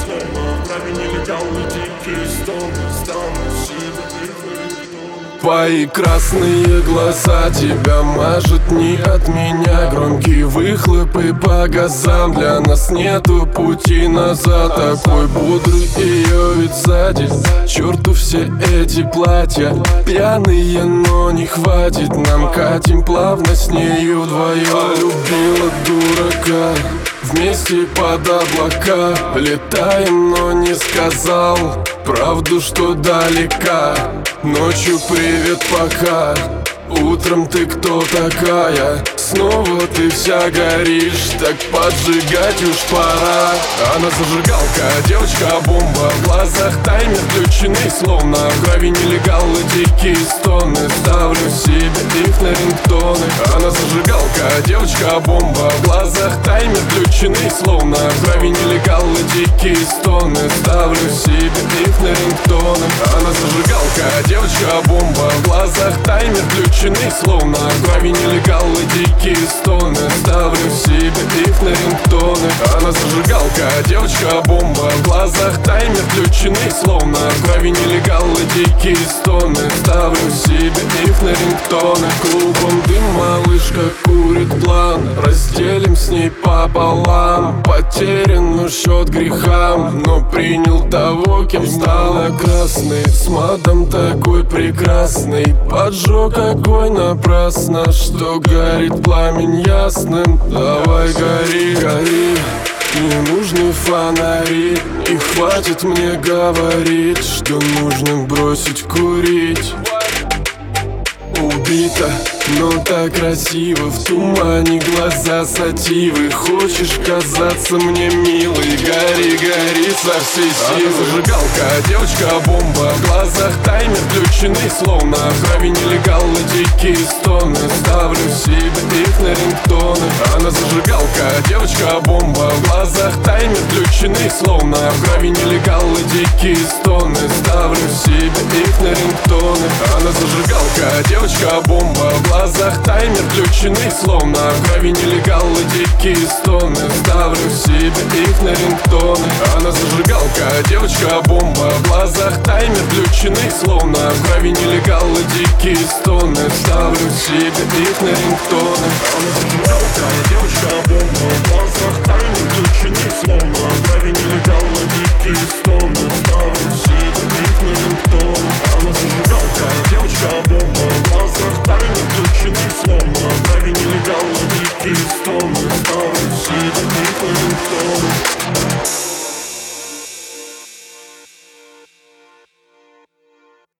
словно в крови нелегалы, дикие стоны, стану себе их на рингтоны. Твои красные глаза тебя мажут не от меня. Громкие выхлопы по газам, для нас нету пути назад. Такой бодрый ее вид сзади, черту все эти платья. Пьяные, но не хватит, нам катим плавно с нею вдвоем. Любила дурака, вместе под облака летаем, но не сказал правду, что далека. Ночью привет, пока. Утром ты кто такая? Снова ты вся горишь, так поджигать уж пора. Она зажигалка, девочка-бомба, в глазах таймер включены, словно в крови нелегалы, дикие стоны. Ставлю себе их на рингтоны. Она зажигалка, девочка-бомба, в глазах таймер включены, словно в крови нелегалы, дикие стоны. Ставлю себе их на рингтоны. Она зажигалка, девочка-бомба, в глазах таймер включены, словно в крови нелегалы, дикие стоны. Ставлю себе их на рингтоны. Она зажигалка, девочка-бомба, в глазах таймер включены, словно в крови нелегалы, дикие стоны. Ставлю себе их на рингтоны. Клубом дым, малышка курит план, разделим с ней пополам. Потерян, но счет грехам, но принял того, кем стала. Красный, с матом такой прекрасный, поджег огонь напрасно, что горит пламень ясным. Давай гори, гори, не нужны фонари, и хватит мне говорить, что нужно бросить курить. Убита, но так красиво, в тумане глаза сативы. Хочешь казаться мне милой, гори, гори со всей силы. Зажигалка, девочка-бомба, в глазах таймер включены, словно в крови нелегалы, дикие стоны. Ставлю себе их на рингтоны. Она зажигалка, девочка-бомба, в глазах таймер включены, словно в крови нелегалы, дикие стоны. Ставлю себе их на рингтоны. Она зажигалка, девочка-бомба, в глазах таймер включены, словно в крови нелегалы, дикие стоны. Ставлю себе их на рингтоны. Она зажигалка, девочка-бомба, в глазах таймер включены, словно в крови нелегалы, дикие стоны. Ставлю себе их на рингтоны. Она зажигалка, девочка-бомба, в глазах таймер включены, словно в крови нелегалы, дикие стоны. Ставлю себе их на рингтоны. Она зажигалка, девочка-бомба, в глазах таймер включены, словно в крови нелегалы, дикие